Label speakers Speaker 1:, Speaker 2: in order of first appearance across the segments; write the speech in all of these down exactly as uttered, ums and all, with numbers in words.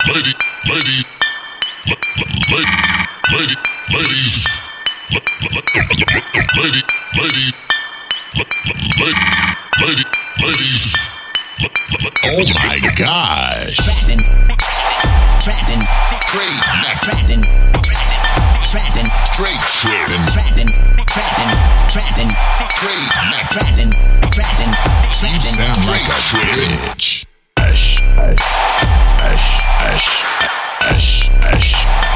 Speaker 1: lady, lady, lady, lady, ladies, lady, lady, lady, lady, ladies.
Speaker 2: Oh my gosh!
Speaker 3: Trapping, trapping,
Speaker 2: Straight,
Speaker 3: trapping, trapping,
Speaker 2: straight trapping,
Speaker 3: trapping, trapping, trapping,
Speaker 2: straight.
Speaker 3: trapping, trapping,
Speaker 2: You
Speaker 3: trapping.
Speaker 2: sound like a bitch.
Speaker 4: Ash, ash, ash, ash, ash,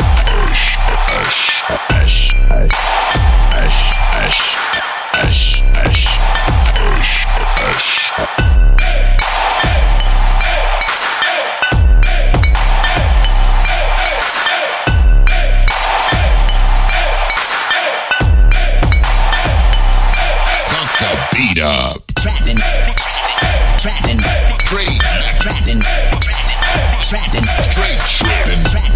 Speaker 4: ash, ash, ash, ash, ash, ash, ash, ash.
Speaker 2: Fuck the beat up.
Speaker 3: Trapping, trapping,
Speaker 2: Straight,
Speaker 3: trapping, trapping, trapping,
Speaker 2: straight trapping.
Speaker 3: trapping,